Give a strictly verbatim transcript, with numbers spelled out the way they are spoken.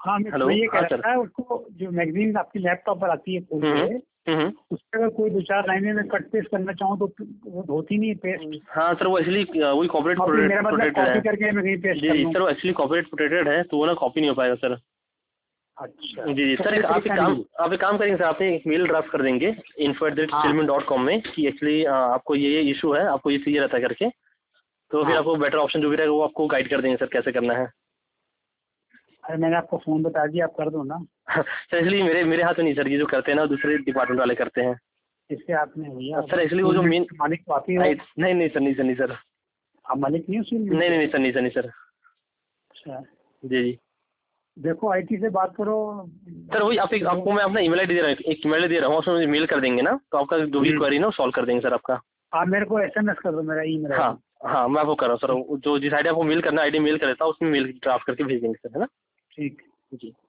हाँ मैं हेलो। तो ये कह हाँ रहा सर। था, उसको जो मैगजीन आपकी लैपटॉप पर आती है खोल हम्म के, हम्म हम्म। उस पर अगर कोई दो चार लाइनें में कट पेस्ट करना चाहूँ तो वो होती नहीं है पेस्ट? हाँ सर, वो एक्चुअली वही कॉपीराइट कॉपी, मेरा मतलब प्रोटेक्टेड है। कॉपी करके मैं कहीं पेस्ट जी कर जी दूँ? सर, वो एक्चुअली कॉपीराइट प्रोटेक्टेड है, तो वो ना कॉपी नहीं हो पाएगा सर। अच्छा, जी जी तो सर, कोई एक आप एक तरीका काम नहीं? आप एक काम करेंगे सर, आप एक मेल ड्राफ्ट कर देंगे इन्फो एट द रेट हाँ चिलमिन डॉट कॉम में कि एक्चुअली आपको ये ये इशू है, आपको ये चाहिए रहता है करके। तो फिर हाँ। आपको बेटर ऑप्शन जो भी रहेगा वो आपको गाइड कर देंगे सर कैसे करना है। अरे मैंने आपको फ़ोन बता दिया, आप कर दो ना। सर एक्चुअली मेरे मेरे हाथ में नहीं सर, ये जो करते हैं ना दूसरे डिपार्टमेंट वाले करते हैं। इससे आपने भैया सर एक्चुअली वो जो फील्ड में मेन, मालिक तो आप ही हो। नहीं नहीं सर, नहीं सर, नहीं सर, आप मालिक नहीं हो फील्ड नहीं के? नहीं नहीं सर, नहीं सर, नहीं सर। अच्छा, जी जी देखो आईटी से बात करो। सर, वही आप एक जो आपको मैं अपना ईमेल आई डी दे रहा हूँ, एक ईमेल आई डी दे रहा हूँ, उसमें मुझे मेल कर देंगे ना, तो आपका जो भी हम्म, क्वेरी ना वो सॉल्व कर देंगे सर आपका। आप मेरे को एसएमएस कर दो मेरा ईमेल हाँ आईडी। हाँ, मैं आपको कर रहा हूँ सर, जो जिस आईडी आपको मेल करना है आईडी मेल कर देता हूँ, उसमें मेल ड्राफ्ट करके भेज देंगे सर, है ना। ठीक। जी।